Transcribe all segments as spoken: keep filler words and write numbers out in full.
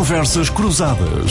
Conversas Cruzadas.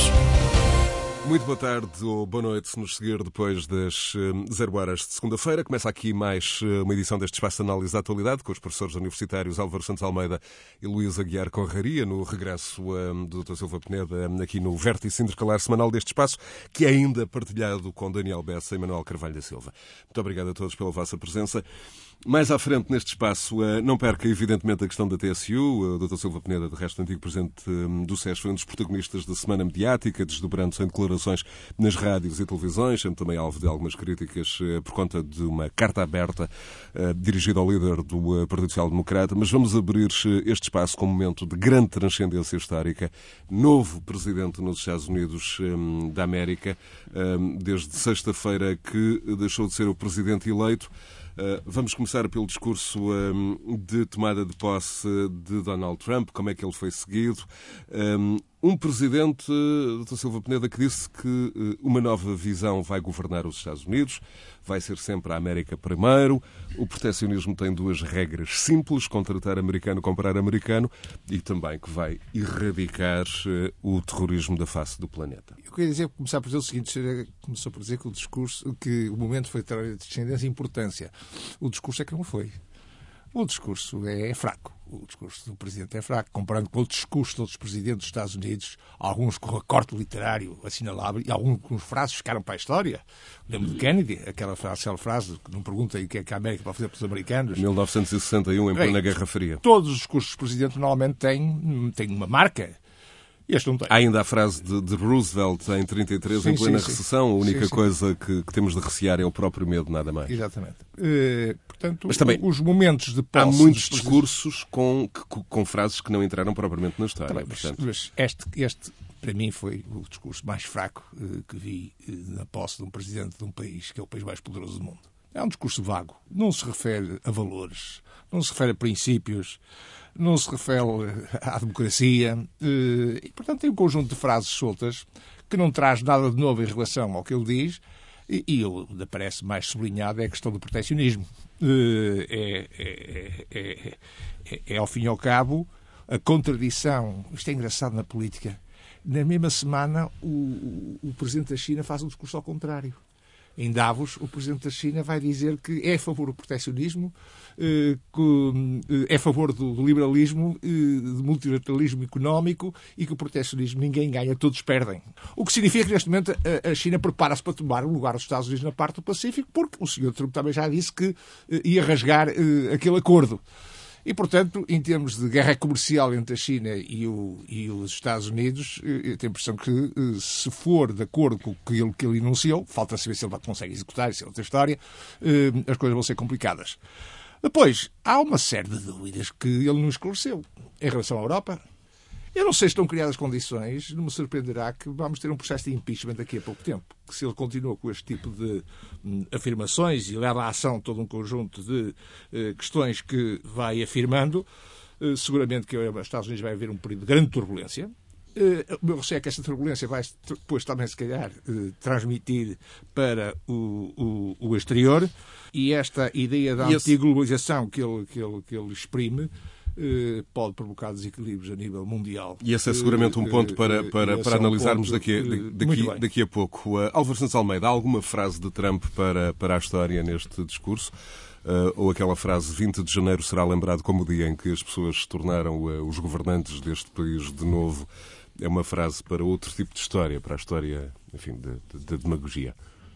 Muito boa tarde ou boa noite se nos seguir depois das zero horas de segunda-feira. Começa aqui mais uma edição deste Espaço de Análise da Atualidade com os professores universitários Álvaro Santos Almeida e Luís Aguiar Conraria, no regresso um, do doutor Silva Peneda aqui no vértice intercalar semanal deste espaço, que é ainda partilhado com Daniel Bessa e Manuel Carvalho da Silva. Muito obrigado a todos pela vossa presença. Mais à frente neste espaço, não perca evidentemente a questão da T S U. O doutor Silva Peneda, de resto antigo presidente do S E S, foi um dos protagonistas da semana mediática, desdobrando-se em declarações nas rádios e televisões, sendo também alvo de algumas críticas por conta de uma carta aberta dirigida ao líder do Partido Social Democrata. Mas vamos abrir este espaço com um momento de grande transcendência histórica. Novo presidente nos Estados Unidos da América, desde sexta-feira que deixou de ser o presidente eleito. Uh, vamos começar pelo discurso um, de tomada de posse de Donald Trump, como é que ele foi seguido. Um, um presidente, doutor Silva Peneda, que disse que uh, uma nova visão vai governar os Estados Unidos, vai ser sempre a América primeiro. O proteccionismo tem duas regras simples: contratar americano, comprar americano, e também que vai erradicar uh, o terrorismo da face do planeta. Eu queria dizer, começar por dizer o seguinte: começou por dizer que o discurso, que o momento foi de descendência e importância. O discurso é que não foi. O discurso é fraco. O discurso do Presidente é fraco, comparando com o discurso de outros Presidentes dos Estados Unidos, alguns com recorte literário assinalável e alguns com frases que ficaram para a história. Lembro de Kennedy, aquela frase, aquela frase que não pergunta o que é que a América pode fazer pelos americanos. mil novecentos e sessenta e um, em plena Guerra Fria. Todos os discursos dos Presidentes normalmente têm, têm uma marca. Este não tem. Há ainda a frase de, de Roosevelt em trinta e três, sim, em plena sim, recessão. Sim. A única sim, sim. coisa que, que temos de recear é o próprio medo, nada mais. Exatamente. Uh, portanto, Mas também os momentos de posse... Há muitos discursos com, com, com frases que não entraram propriamente na história. Também, mas, portanto... mas este, este, para mim, foi o discurso mais fraco uh, que vi uh, na posse de um presidente de um país que é o país mais poderoso do mundo. É um discurso vago. Não se refere a valores, não se refere a princípios, não se refere à democracia e, portanto, tem um conjunto de frases soltas que não traz nada de novo em relação ao que ele diz e, e onde aparece mais sublinhado é a questão do proteccionismo. É, é, é, é, é, ao fim e ao cabo, a contradição. Isto é engraçado na política. Na mesma semana, o, o Presidente da China faz um discurso ao contrário. Em Davos, o Presidente da China vai dizer que é a favor do proteccionismo, que é a favor do liberalismo, do multilateralismo económico e que o proteccionismo ninguém ganha, todos perdem. O que significa que, neste momento, a China prepara-se para tomar o lugar dos Estados Unidos na parte do Pacífico, porque o senhor Trump também já disse que ia rasgar aquele acordo. E, portanto, em termos de guerra comercial entre a China e, o, e os Estados Unidos, eu tenho a impressão que, se for de acordo com o que ele, que ele enunciou, falta saber se ele consegue executar, isso é outra história, as coisas vão ser complicadas. Depois, há uma série de dúvidas que ele não esclareceu em relação à Europa. Eu não sei se estão criadas condições, não me surpreenderá que vamos ter um processo de impeachment daqui a pouco tempo. Que se ele continua com este tipo de hum, afirmações e leva à ação todo um conjunto de eh, questões que vai afirmando, eh, seguramente que os Estados Unidos vai haver um período de grande turbulência. Eh, o meu receio é que esta turbulência vai depois também, se calhar, eh, transmitir para o, o, o exterior e esta ideia da antiglobalização que ele, que ele, que ele exprime pode provocar desequilíbrios a nível mundial. E esse é seguramente um ponto para, para, para analisarmos um ponto, daqui, daqui, daqui a pouco. Uh, Álvaro Santos Almeida, há alguma frase de Trump para, para a história neste discurso? Uh, ou aquela frase, vinte de janeiro será lembrado como o dia em que as pessoas se tornaram uh, os governantes deste país de novo? É uma frase para outro tipo de história, para a história, enfim, da demagogia.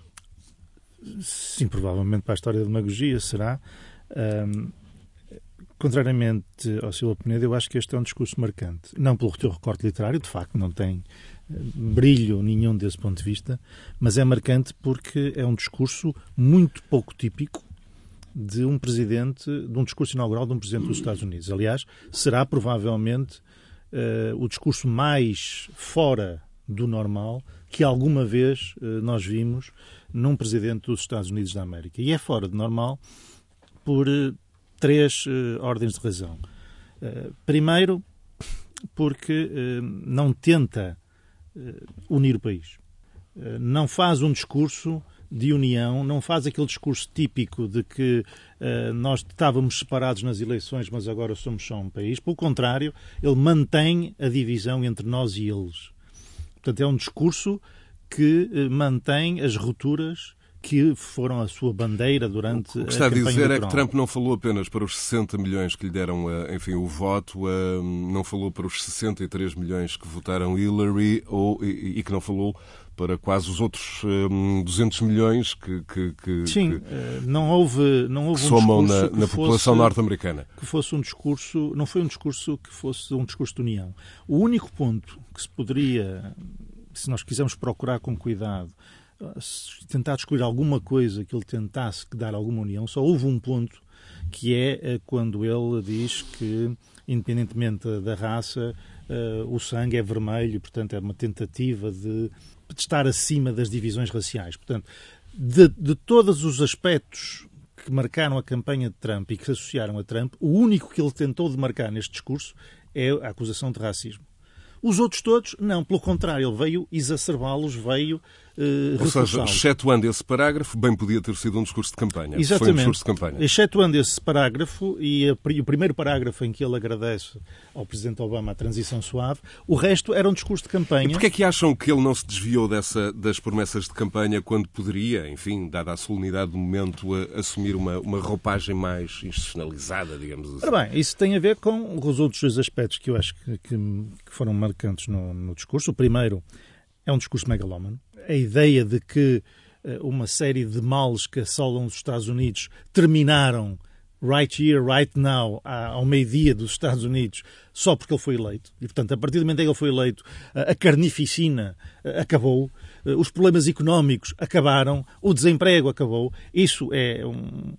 Sim, provavelmente para a história da demagogia será... Um... Contrariamente ao Silva Peneda, eu acho que este é um discurso marcante. Não pelo teu recorte literário, de facto, não tem brilho nenhum desse ponto de vista, mas é marcante porque é um discurso muito pouco típico de um presidente, de um discurso inaugural de um presidente dos Estados Unidos. Aliás, será provavelmente uh, o discurso mais fora do normal que alguma vez uh, nós vimos num presidente dos Estados Unidos da América. E é fora do normal por... Uh, três uh, ordens de razão. Uh, primeiro, porque uh, não tenta uh, unir o país. Uh, não faz um discurso de união, não faz aquele discurso típico de que uh, nós estávamos separados nas eleições, mas agora somos só um país. Pelo contrário, ele mantém a divisão entre nós e eles. Portanto, é um discurso que uh, mantém as rupturas que foram a sua bandeira durante a campanha eleitoral. O que está a dizer é que Trump não falou apenas para os sessenta milhões que lhe deram, enfim, o voto, não falou para os sessenta e três milhões que votaram Hillary ou, e, e que não falou para quase os outros um, duzentos milhões que, que, que, Sim, que, não houve, não houve que somam um na, que na fosse, população norte-americana. Que fosse um discurso, não foi um discurso que fosse um discurso de união. O único ponto que se poderia, se nós quisermos procurar com cuidado, tentar descobrir alguma coisa que ele tentasse dar alguma união, só houve um ponto, que é quando ele diz que, independentemente da raça, o sangue é vermelho, portanto é uma tentativa de, de estar acima das divisões raciais. Portanto, de, de todos os aspectos que marcaram a campanha de Trump e que se associaram a Trump, o único que ele tentou demarcar neste discurso é a acusação de racismo. Os outros todos, não, pelo contrário, ele veio exacerbá-los, veio uh, Ou seja, excetuando esse parágrafo, bem podia ter sido um discurso de campanha. Exatamente. Foi um discurso de campanha. Excetuando esse parágrafo e, a, e o primeiro parágrafo em que ele agradece ao Presidente Obama a transição suave, o resto era um discurso de campanha. E porquê é que acham que ele não se desviou dessa, das promessas de campanha quando poderia, enfim, dada a solenidade do momento, a, assumir uma, uma roupagem mais institucionalizada, digamos assim? Ora bem, isso tem a ver com os outros dois aspectos que eu acho que, que, que foram marcantes no, no discurso. O primeiro é um discurso megalómano. A ideia de que uh, uma série de males que assolam os Estados Unidos terminaram right here, right now, ao meio-dia dos Estados Unidos, só porque ele foi eleito. E, portanto, a partir do momento em que ele foi eleito, a carnificina acabou, os problemas económicos acabaram, o desemprego acabou. Isso é um,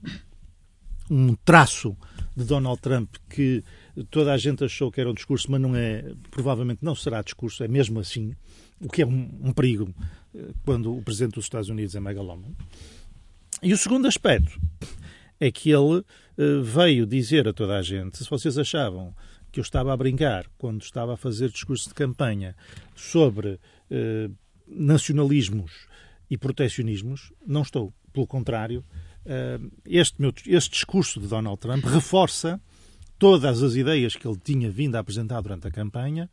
um traço de Donald Trump que toda a gente achou que era um discurso, mas não é, provavelmente não será discurso, é mesmo assim, o que é um, um perigo quando o Presidente dos Estados Unidos é megalómano. E o segundo aspecto é que ele uh, veio dizer a toda a gente, se vocês achavam que eu estava a brincar quando estava a fazer discurso de campanha sobre uh, nacionalismos e proteccionismos, não estou. Pelo contrário, uh, este, meu, este discurso de Donald Trump reforça todas as ideias que ele tinha vindo a apresentar durante a campanha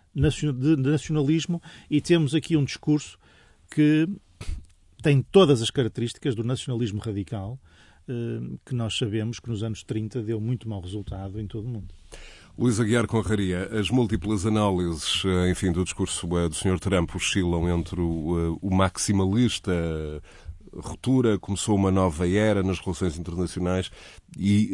de nacionalismo, e temos aqui um discurso que tem todas as características do nacionalismo radical, que nós sabemos que nos anos trinta deu muito mau resultado em todo o mundo. Luís Aguiar Conraria, as múltiplas análises, enfim, do discurso do senhor Trump oscilam entre o, o maximalista, ruptura, começou uma nova era nas relações internacionais e,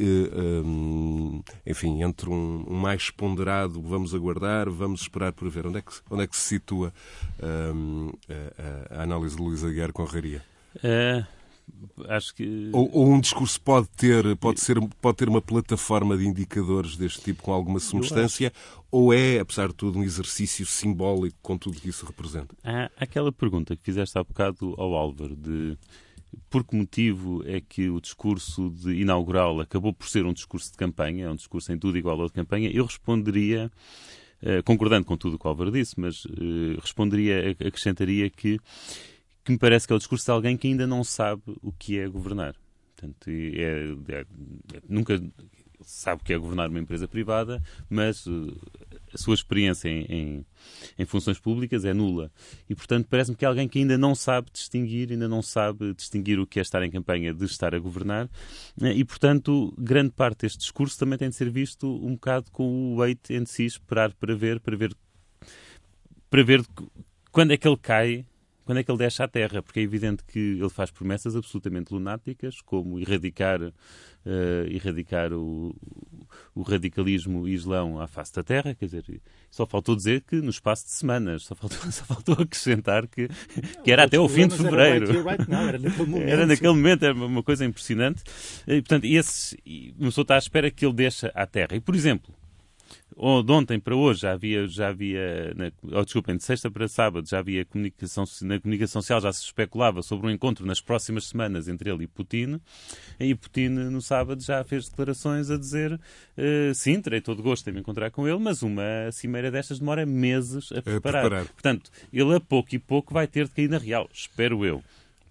enfim, entre um, um mais ponderado, vamos aguardar, vamos esperar por ver. Onde é que, onde é que se situa um, a, a análise de Luís Aguiar Conraria? É... Acho que... ou, ou um discurso pode ter, pode, ser, pode ter uma plataforma de indicadores deste tipo com alguma substância, ou é, apesar de tudo, um exercício simbólico com tudo que isso representa? Há aquela pergunta que fizeste há bocado ao Álvaro, de por que motivo é que o discurso de inaugural acabou por ser um discurso de campanha, um discurso em tudo igual ao de campanha. Eu responderia, concordando com tudo o que o Álvaro disse, mas responderia, acrescentaria que que me parece que é o discurso de alguém que ainda não sabe o que é governar. Portanto, é, é, é, nunca sabe o que é governar uma empresa privada, mas uh, a sua experiência em, em, em funções públicas é nula. E, portanto, parece-me que é alguém que ainda não sabe distinguir, ainda não sabe distinguir o que é estar em campanha de estar a governar. E, portanto, grande parte deste discurso também tem de ser visto um bocado com o wait and see, esperar para ver, para ver, para ver quando é que ele cai, quando é que ele deixa a terra, porque é evidente que ele faz promessas absolutamente lunáticas, como erradicar, uh, erradicar o, o radicalismo islão à face da terra, quer dizer, só faltou dizer que no espaço de semanas, só faltou, só faltou acrescentar que, que era até o fim de fevereiro. Era, right now, era naquele momento. Era naquele momento, era uma coisa impressionante. E, portanto, esse, uma pessoa está à espera que ele deixe a terra. E, por exemplo, ou de ontem para hoje já havia, já havia na, oh, desculpem, de sexta para sábado já havia comunicação, na comunicação social já se especulava sobre um encontro nas próximas semanas entre ele e Putin, e Putin no sábado já fez declarações a dizer uh, sim, terei todo gosto em me encontrar com ele, mas uma cimeira destas demora meses a preparar. a preparar. Portanto, ele a pouco e pouco vai ter de cair na real, espero eu.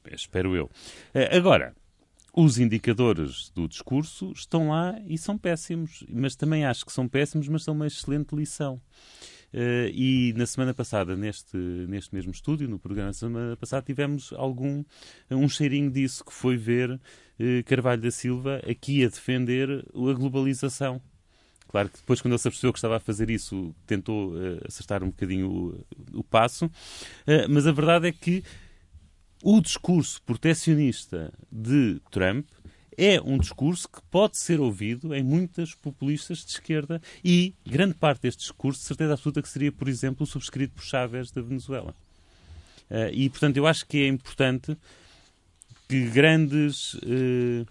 Espero eu. Agora, os indicadores do discurso estão lá e são péssimos, mas também acho que são péssimos, mas são uma excelente lição. Uh, e na semana passada, neste, neste mesmo estúdio, no programa da semana passada, tivemos algum, um cheirinho disso, que foi ver uh, Carvalho da Silva aqui a defender a globalização. Claro que depois, quando ele se apercebeu que estava a fazer isso, tentou uh, acertar um bocadinho o, o passo, uh, mas a verdade é que o discurso protecionista de Trump é um discurso que pode ser ouvido em muitas populistas de esquerda e grande parte deste discurso, de certeza absoluta, que seria, por exemplo, subscrito por Chávez da Venezuela. Uh, e, portanto, eu acho que é importante que grandes... Uh,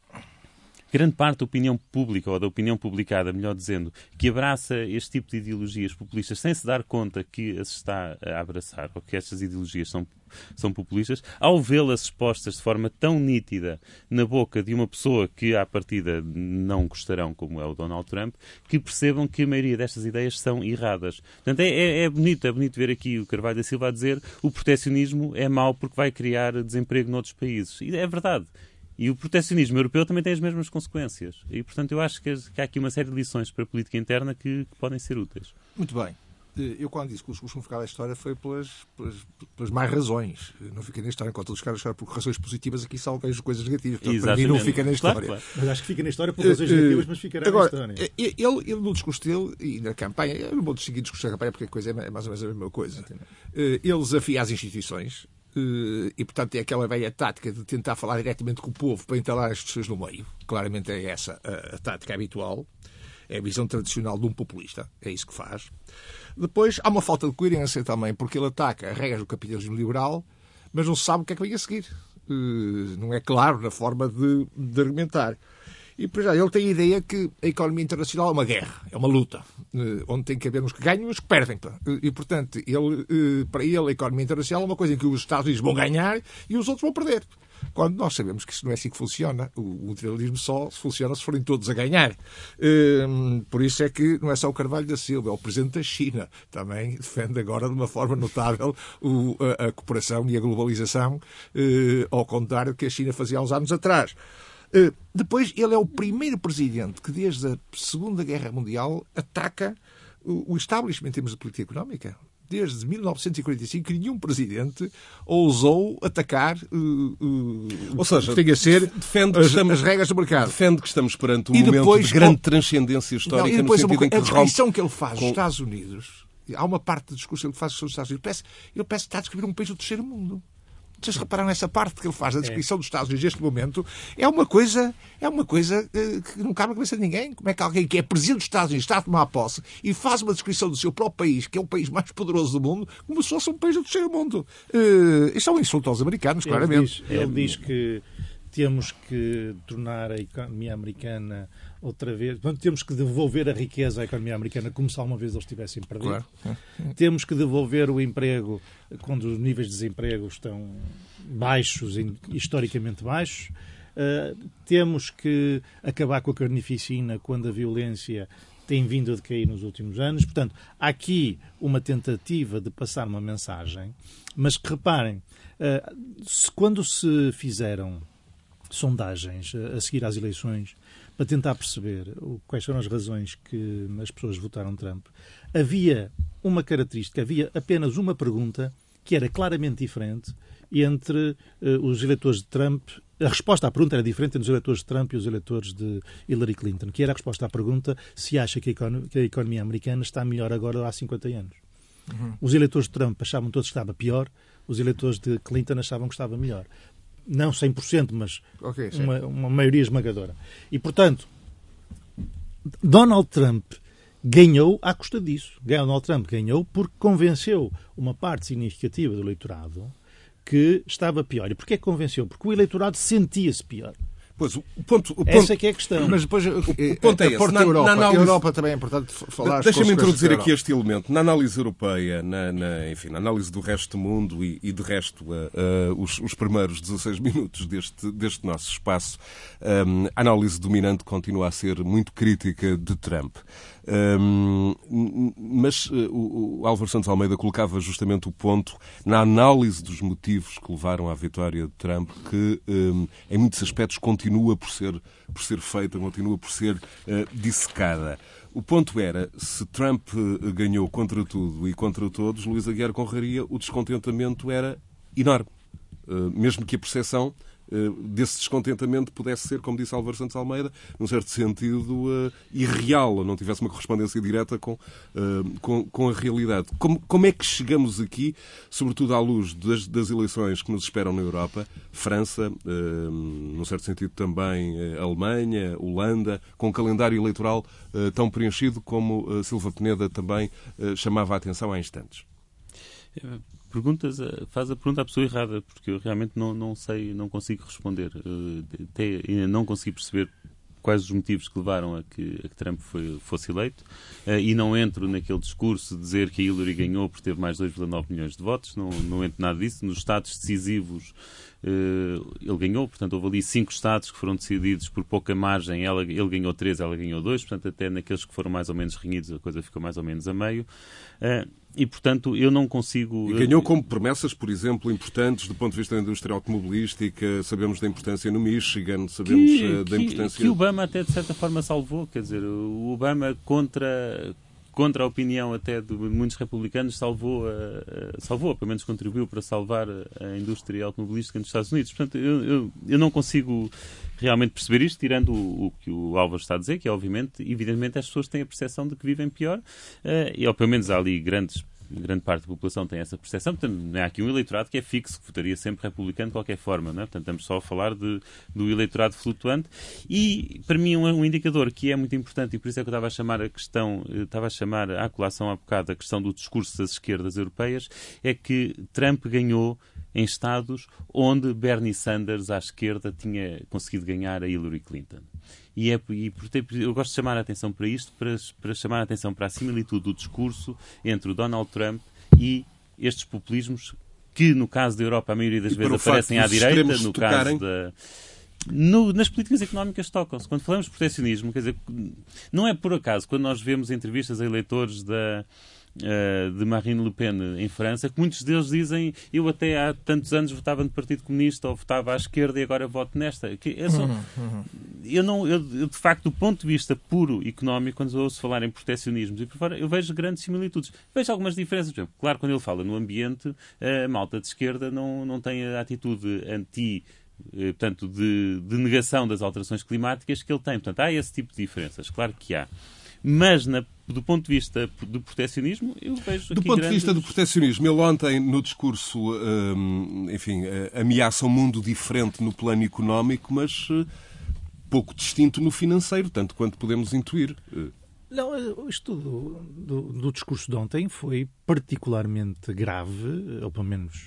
grande parte da opinião pública, ou da opinião publicada, melhor dizendo, que abraça este tipo de ideologias populistas sem se dar conta que as está a abraçar, ou que estas ideologias são, são populistas, ao vê-las expostas de forma tão nítida na boca de uma pessoa que, à partida, não gostarão, como é o Donald Trump, que percebam que a maioria destas ideias são erradas. Portanto, é, é, é bonito, é bonito ver aqui o Carvalho da Silva a dizer o protecionismo é mau porque vai criar desemprego noutros países. E é verdade. E o protecionismo europeu também tem as mesmas consequências. E, portanto, eu acho que há aqui uma série de lições para a política interna que, que podem ser úteis. Muito bem. Eu, quando disse que o discurso musical da história, foi pelas, pelas, pelas mais razões. Não fica na história enquanto os caras ficaram por razões positivas, aqui só vejo coisas negativas. Portanto, para mim não fica na história. Claro, claro. Mas acho que fica na história por razões uh, negativas, mas ficará agora, na história. Ele, ele, no discurso dele e na campanha, eu não vou distinguir discurso da campanha porque a coisa é mais ou menos a mesma coisa. Uh, ele desafia as instituições. Uh, e, portanto, é aquela velha tática de tentar falar diretamente com o povo para entalar as pessoas no meio. Claramente é essa a, a tática habitual. É a visão tradicional de um populista. É isso que faz. Depois, há uma falta de coerência também, porque ele ataca as regras do capitalismo liberal, mas não se sabe o que é que vem a seguir. Uh, não é claro na forma de, de argumentar. E, por exemplo, ele tem a ideia que a economia internacional é uma guerra, é uma luta, onde tem que haver uns que ganham e uns que perdem. E, portanto, ele, para ele, a economia internacional é uma coisa em que os Estados Unidos vão ganhar e os outros vão perder. Quando nós sabemos que isso não é assim que funciona. O internacionalismo só funciona se forem todos a ganhar. Por isso é que não é só o Carvalho da Silva, é o Presidente da China. Também defende agora de uma forma notável a cooperação e a globalização, ao contrário do que a China fazia há uns anos atrás. Uh, depois, ele é o primeiro presidente que, desde a Segunda Guerra Mundial, ataca o, o establishment em termos de política económica. Desde mil novecentos e quarenta e cinco, nenhum presidente ousou atacar uh, uh, Ou seja, o que tem a ser defende as, estamos, as regras do mercado. Defende que estamos perante um e momento depois, de grande com... transcendência histórica. Não, e depois, no sentido uma... em que a descrição rompe... que ele faz com... dos Estados Unidos, há uma parte do discurso que ele faz sobre os Estados Unidos, ele parece, ele parece que está a descrever um país do terceiro mundo. Vocês repararam nessa parte que ele faz da descrição é. dos Estados Unidos neste momento? É uma coisa, é uma coisa uh, que não cabe na cabeça de ninguém. Como é que alguém que é presidente dos Estados Unidos está a tomar posse e faz uma descrição do seu próprio país, que é o país mais poderoso do mundo, como se fosse um país do terceiro mundo? Uh, isto é um insulto aos americanos, ele claramente. Diz, ele diz que temos que tornar a economia americana outra vez... Portanto, temos que devolver a riqueza à economia americana como se alguma vez eles tivessem perdido. Claro. Temos que devolver o emprego quando os níveis de desemprego estão baixos, historicamente baixos. Uh, temos que acabar com a carnificina quando a violência tem vindo a decair nos últimos anos. Portanto, há aqui uma tentativa de passar uma mensagem, mas que reparem, uh, se, quando se fizeram sondagens a seguir às eleições para tentar perceber quais foram as razões que as pessoas votaram Trump, havia uma característica, havia apenas uma pergunta que era claramente diferente entre uh, os eleitores de Trump. A resposta à pergunta era diferente entre os eleitores de Trump e os eleitores de Hillary Clinton, que era a resposta à pergunta se acha que a, economia, que a economia americana está melhor agora há cinquenta anos. Uhum. Os eleitores de Trump achavam todos que estava pior, os eleitores de Clinton achavam que estava melhor. Não cem por cento, mas okay, uma, uma maioria esmagadora. E, portanto, Donald Trump ganhou à custa disso. Donald Trump ganhou porque convenceu uma parte significativa do eleitorado que estava pior. E porquê é que convenceu? Porque o eleitorado sentia-se pior. Pois, o ponto, o ponto, Essa é que é a questão. Mas depois, o, o ponto é esse. Na, Europa, na análise, a Europa também é importante falar. Deixa-me introduzir aqui este elemento. Na análise europeia, na, na, enfim, na análise do resto do mundo e, e de resto, uh, uh, os, os primeiros dezasseis minutos deste, deste nosso espaço, um, a análise dominante continua a ser muito crítica de Trump. Um, mas uh, o, o Álvaro Santos Almeida colocava justamente o ponto na análise dos motivos que levaram à vitória de Trump, que um, em muitos aspectos continua por ser, por ser feita, continua por ser uh, dissecada. O ponto era, se Trump ganhou contra tudo e contra todos, Luís Aguiar Conraria, o descontentamento era enorme. Mesmo que a percepção desse descontentamento pudesse ser, como disse Álvaro Santos Almeida, num certo sentido irreal, ou não tivesse uma correspondência direta com, com, com a realidade. Como, como é que chegamos aqui, sobretudo à luz das, das eleições que nos esperam na Europa, França, num certo sentido também Alemanha, Holanda, com um calendário eleitoral tão preenchido como Silva Peneda também chamava a atenção há instantes? Perguntas, faz a pergunta à pessoa errada, porque eu realmente não, não sei, não consigo responder. Até ainda não consegui perceber quais os motivos que levaram a que, a que Trump foi, fosse eleito, e não entro naquele discurso de dizer que a Hillary ganhou porque teve mais dois vírgula nove milhões de votos, não, não entro nada disso. Nos estados decisivos ele ganhou, portanto houve ali cinco estados que foram decididos por pouca margem, ela, ele ganhou três, ela ganhou dois, portanto até naqueles que foram mais ou menos renhidos a coisa ficou mais ou menos a meio. E, portanto, eu não consigo... E ganhou como promessas, por exemplo, importantes do ponto de vista da indústria automobilística. Sabemos da importância no Michigan, sabemos que, da importância... Que o Obama até, de certa forma, salvou. Quer dizer, o Obama, contra, contra a opinião até de muitos republicanos, salvou, a, a, salvou, pelo menos contribuiu para salvar a indústria automobilística nos Estados Unidos. Portanto, eu, eu, eu não consigo realmente perceber isto, tirando o, o que o Álvaro está a dizer, que é, obviamente, evidentemente, as pessoas têm a percepção de que vivem pior, uh, e, ou pelo menos, há ali grandes... grande parte da população tem essa percepção. Portanto, não há aqui um eleitorado que é fixo, que votaria sempre republicano de qualquer forma, não é? Portanto, estamos só a falar de, do eleitorado flutuante. E, para mim, um, um indicador que é muito importante, e por isso é que eu estava a chamar a questão, estava a chamar à colação há bocado a questão do discurso das esquerdas europeias, é que Trump ganhou em estados onde Bernie Sanders, à esquerda, tinha conseguido ganhar a Hillary Clinton. E, é, e eu gosto de chamar a atenção para isto, para, para chamar a atenção para a similitude do discurso entre o Donald Trump e estes populismos que, no caso da Europa, a maioria das e vezes aparecem à direita, no caso da... No, nas políticas económicas tocam-se. Quando falamos de proteccionismo, quer dizer, não é por acaso, quando nós vemos entrevistas a eleitores da... de Marine Le Pen em França, que muitos deles dizem eu até há tantos anos votava no Partido Comunista ou votava à esquerda e agora voto nesta. Que é só... eu, não, eu, eu, de facto, do ponto de vista puro económico, quando eu ouço falar em proteccionismos e por fora, eu vejo grandes similitudes. Vejo algumas diferenças. Por exemplo, claro, quando ele fala no ambiente, a malta de esquerda não, não tem a atitude anti... portanto, de, de negação das alterações climáticas que ele tem. Portanto, há esse tipo de diferenças. Claro que há. Mas, na, do ponto de vista do proteccionismo, eu vejo aqui Do ponto grandes... de vista do proteccionismo, ele ontem, no discurso, hum, enfim, ameaça um mundo diferente no plano económico, mas uh, pouco distinto no financeiro, tanto quanto podemos intuir. Não, isto do, do, do discurso de ontem foi particularmente grave, ou pelo menos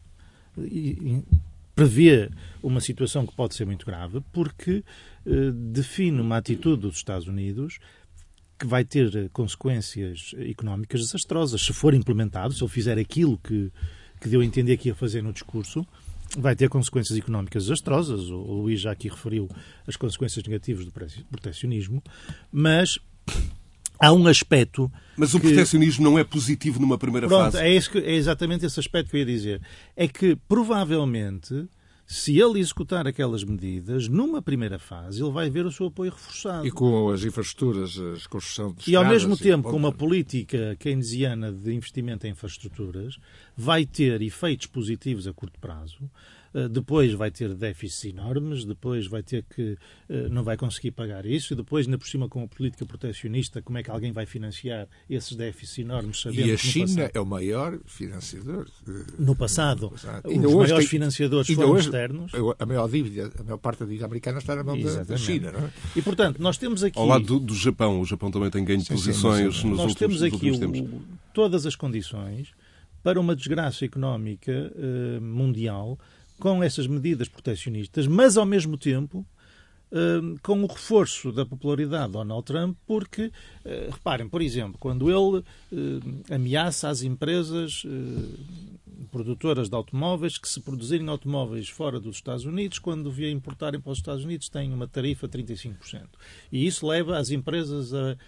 e, e, prevê uma situação que pode ser muito grave, porque uh, define uma atitude dos Estados Unidos que vai ter consequências económicas desastrosas. Se for implementado, se ele fizer aquilo que, que deu a entender que ia fazer no discurso, vai ter consequências económicas desastrosas. O, o Luís já aqui referiu as consequências negativas do proteccionismo, mas há um aspecto... Mas o que... proteccionismo não é positivo numa primeira Pronto, fase? É, esse que, é exatamente esse aspecto que eu ia dizer. É que, provavelmente... Se ele executar aquelas medidas, numa primeira fase, ele vai ver o seu apoio reforçado. E com as infraestruturas, a construção de estradas... E, ao mesmo tempo, com uma política keynesiana de investimento em infraestruturas, vai ter efeitos positivos a curto prazo, depois vai ter déficits enormes, depois vai ter que... não vai conseguir pagar isso, e depois, ainda por cima, com a política proteccionista, como é que alguém vai financiar esses déficits enormes? Sabendo E a que no China passado, é o maior financiador. No passado, No passado. os Ainda maiores tem, financiadores foram hoje, externos. A maior dívida, a maior parte da dívida americana está na mão da, da China, não é? E, portanto, nós temos aqui... Ao lado do, do Japão. O Japão também tem ganho de sim, posições sim, sim. nos Nós últimos, temos aqui nos últimos tempos. o, todas as condições para uma desgraça económica uh, mundial com essas medidas proteccionistas, mas, ao mesmo tempo, uh, com o reforço da popularidade de Donald Trump, porque, uh, reparem, por exemplo, quando ele uh, ameaça as empresas uh, produtoras de automóveis que, se produzirem automóveis fora dos Estados Unidos, quando vier importarem para os Estados Unidos, têm uma tarifa de trinta e cinco por cento. E isso leva as empresas a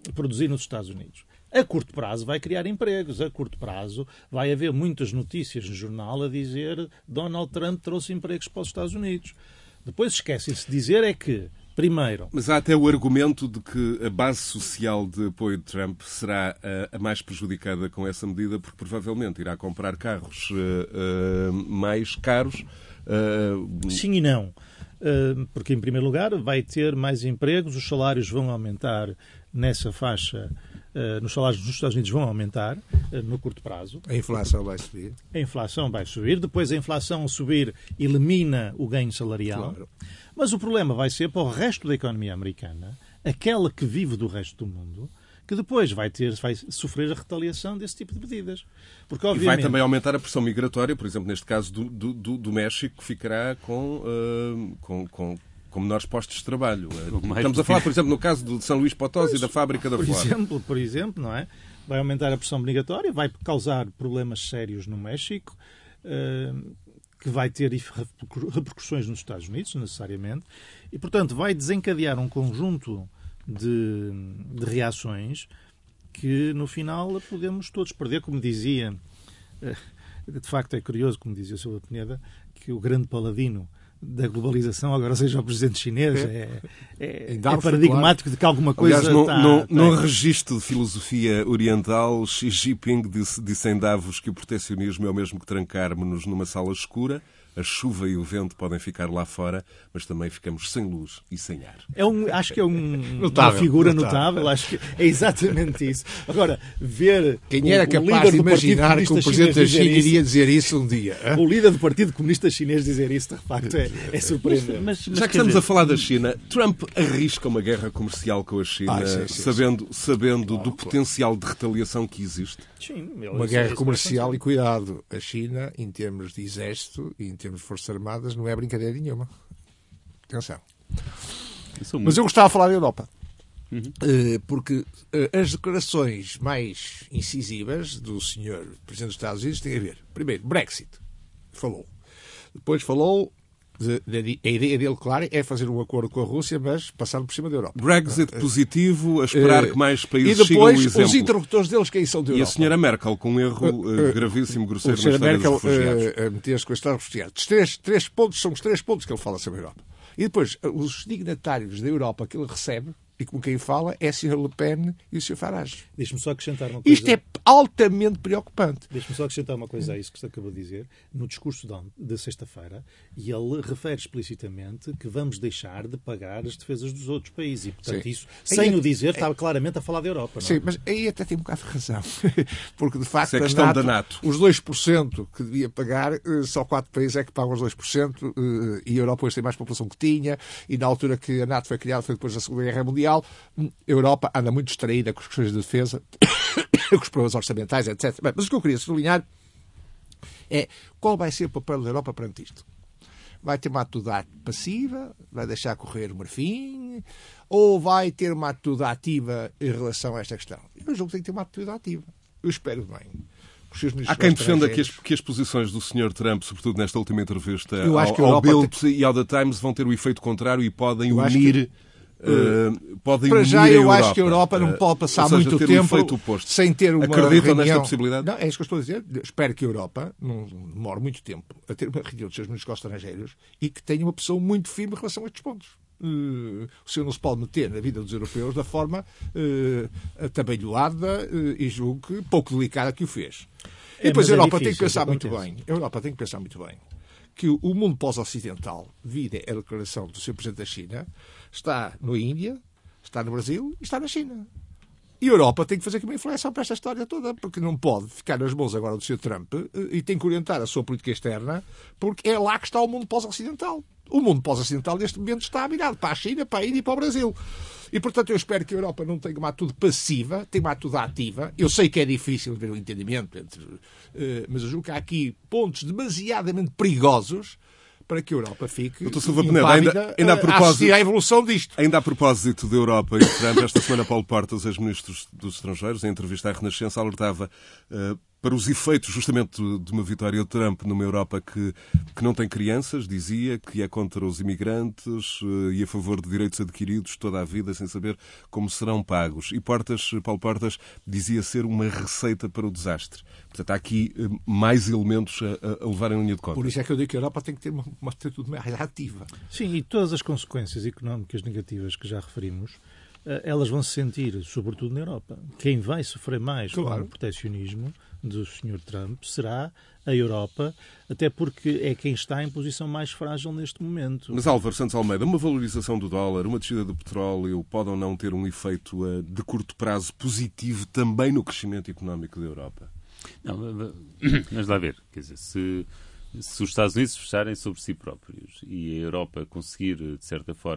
produzir nos Estados Unidos. A curto prazo vai criar empregos, a curto prazo vai haver muitas notícias no jornal a dizer Donald Trump trouxe empregos para os Estados Unidos. Depois esquecem-se de dizer é que, primeiro... Mas há até o argumento de que a base social de apoio de Trump será a, a mais prejudicada com essa medida, porque provavelmente irá comprar carros uh, uh, mais caros. Uh... Sim e não. Uh, porque, em primeiro lugar, vai ter mais empregos, os salários vão aumentar nessa faixa... Uh, nos salários dos Estados Unidos vão aumentar uh, no curto prazo. A inflação vai subir. A inflação vai subir. Depois a inflação subir elimina o ganho salarial. Claro. Mas o problema vai ser para o resto da economia americana, aquela que vive do resto do mundo, que depois vai, ter, vai sofrer a retaliação desse tipo de medidas. Porque, obviamente... E vai também aumentar a pressão migratória, por exemplo, neste caso do, do, do, do México, que ficará com... Uh, com, com... com menores postos de trabalho. Estamos a falar, por exemplo, no caso de São Luís Potosí e da fábrica da por Flora. Exemplo, por exemplo, não é? Vai aumentar a pressão migratória, vai causar problemas sérios no México, uh, que vai ter repercussões nos Estados Unidos, necessariamente, e, portanto, vai desencadear um conjunto de, de reações que, no final, podemos todos perder, como dizia, uh, de facto é curioso, como dizia o Silva Peneda, que o grande paladino da globalização agora seja o presidente chinês. É, é, é paradigmático de que alguma coisa Aliás, no, está... no, no registro de filosofia oriental, Xi Jinping disse, disse em Davos que o protecionismo é o mesmo que trancar-nos numa sala escura. A chuva e o vento podem ficar lá fora, mas também ficamos sem luz e sem ar. É um, acho que é um, notável, uma figura notável. notável. Acho que é exatamente isso. Agora, ver quem era o, capaz o de imaginar que o Presidente da China iria dizer isso um dia? Hein? O líder do Partido Comunista Chinês dizer isso, de facto, é, é surpreendente. Mas, mas, Já que estamos dizer... a falar da China, Trump arrisca uma guerra comercial com a China, ah, sim, sim, sabendo, sabendo claro, do claro. potencial de retaliação que existe. Sim, uma guerra isso comercial e cuidado. A China, em termos de exército e em termos de forças armadas, não é brincadeira nenhuma. Atenção. Eu Mas eu gostava de falar da Europa. Uhum. Porque as declarações mais incisivas do senhor Presidente dos Estados Unidos têm a ver. Primeiro, Brexit. Falou. Depois falou... De, de, a ideia dele, claro, é fazer um acordo com a Rússia, mas passando por cima da Europa. Brexit positivo, a esperar uh, que mais países sigam o exemplo. E depois, os interlocutores deles, quem são da Europa? E a senhora Merkel, com um erro uh, gravíssimo, grosseiro na história Merkel, dos refugiados. Uh, meter-se com a história dos refugiados. Três, três pontos, são os três pontos que ele fala sobre a Europa. E depois, os dignatários da Europa que ele recebe, e com quem fala, é a senhora Le Pen e o senhor Farage. Deixe-me só acrescentar uma coisa. Isto é altamente preocupante. Deixe-me só acrescentar uma coisa a isso que você acabou de dizer. No discurso de, de sexta-feira, e ele refere explicitamente que vamos deixar de pagar as defesas dos outros países. E, portanto, sim. isso, sem aí, o dizer, está claramente a falar da Europa. Não é? Sim, mas aí até tem um bocado de razão. Porque, de facto, é a questão NATO, da NATO. Os dois por cento que devia pagar, só quatro países é que pagam os dois por cento, e a Europa hoje tem mais população que tinha, e na altura que a NATO foi criada, foi depois da Segunda Guerra Mundial, a Europa anda muito distraída com as questões de defesa, com os problemas orçamentais, etcétera. Bem, mas o que eu queria sublinhar é qual vai ser o papel da Europa perante isto. Vai ter uma atitude passiva, vai deixar correr o marfim, ou vai ter uma atitude ativa em relação a esta questão? Eu julgo que tem que ter uma atitude ativa. Eu espero bem. Há quem defenda que as, que as posições do senhor Trump, sobretudo nesta última entrevista eu acho ao, que ao Bild tem... e ao The Times, vão ter o efeito contrário e podem eu unir... Uh, podem Para já, eu a acho que a Europa não pode passar seja, muito ter tempo um sem ter uma Acreditam reunião... nesta possibilidade? Não, é isso que eu estou a dizer. Espero que a Europa não demore muito tempo a ter uma reunião dos seus ministros estrangeiros e que tenha uma posição muito firme em relação a estes pontos. Uh, o senhor não se pode meter na vida dos europeus da forma uh, atabalhoada uh, e julgo que pouco delicada que o fez. É, e depois a Europa é tem que pensar muito acontece. bem. A Europa tem que pensar muito bem que o mundo pós-ocidental, devido à declaração do senhor Presidente da China, está na Índia, está no Brasil e está na China. E a Europa tem que fazer aqui uma influência para esta história toda, porque não pode ficar nas mãos agora do senhor Trump e tem que orientar a sua política externa, porque é lá que está o mundo pós-ocidental. O mundo pós-ocidental neste momento está virado para a China, para a Índia e para o Brasil. E, portanto, eu espero que a Europa não tenha uma atitude passiva, tenha uma atitude ativa. Eu sei que é difícil ver o entendimento, entre, uh, mas eu julgo que há aqui pontos demasiadamente perigosos para que a Europa fique ainda, ainda a, propósito, a evolução disto. Ainda a propósito da Europa e de Trump, esta semana Paulo Portas, ex-ministro dos Estrangeiros, em entrevista à Renascença, alertava uh, para os efeitos justamente de uma vitória de Trump numa Europa que, que não tem crianças, dizia, que é contra os imigrantes e a favor de direitos adquiridos toda a vida sem saber como serão pagos. E Portas, Paulo Portas dizia ser uma receita para o desastre. Portanto, há aqui mais elementos a, a levar em linha de conta. Por isso é que eu digo que a Europa tem que ter uma, uma atitude mais ativa. Sim, e todas as consequências económicas negativas que já referimos, elas vão se sentir, sobretudo na Europa. Quem vai sofrer mais claro. com o proteccionismo do senhor Trump será a Europa, até porque é quem está em posição mais frágil neste momento. Mas, Álvaro Santos Almeida, uma valorização do dólar, uma descida do petróleo, pode ou não ter um efeito de curto prazo positivo também no crescimento económico da Europa? Não, vamos lá ver. Quer dizer, se, se os Estados Unidos fecharem sobre si próprios e a Europa conseguir, de certa forma...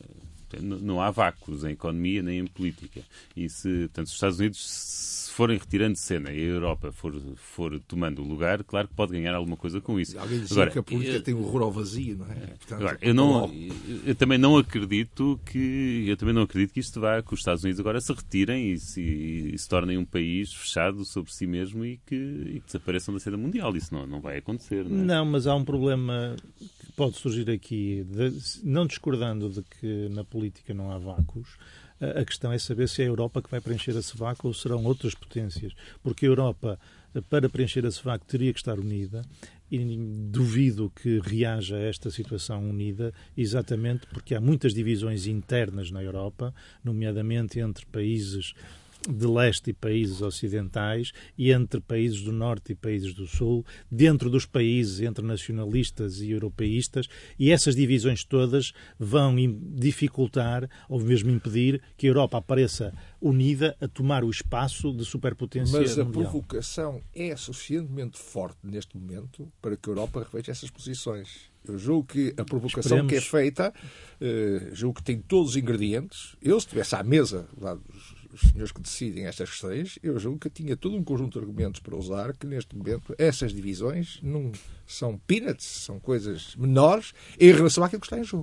Não há vácuos em economia nem em política. E se, portanto, os Estados Unidos se forem retirando de cena e a Europa for, for tomando o lugar, claro que pode ganhar alguma coisa com isso. Alguém dizia agora, que a política eu, tem um horror ao vazio, não é? Portanto, agora, eu, não, eu também não acredito que eu também não acredito que isto vá, que os Estados Unidos agora se retirem e se, e se tornem um país fechado sobre si mesmo e que, e que desapareçam da cena mundial. Isso não, não vai acontecer. Não é? Não, mas há um problema que pode surgir aqui, de, não discordando de que na política não há vácuos. A questão é saber se é a Europa que vai preencher esse vácuo ou serão outras potências. Porque a Europa, para preencher esse vácuo, teria que estar unida e duvido que reaja a esta situação unida, exatamente porque há muitas divisões internas na Europa, nomeadamente entre países de leste e países ocidentais e entre países do norte e países do sul, dentro dos países entre nacionalistas e europeístas, e essas divisões todas vão dificultar ou mesmo impedir que a Europa apareça unida a tomar o espaço de superpotência mundial. Mas a mundial. provocação é suficientemente forte neste momento para que a Europa reveja essas posições. Eu julgo que a provocação Esperemos. que é feita, uh, julgo que tem todos os ingredientes. Eu, se estivesse à mesa lá dos os senhores que decidem estas questões, eu julgo que tinha todo um conjunto de argumentos para usar que, neste momento, essas divisões não são peanuts, são coisas menores em relação àquilo que está em jogo.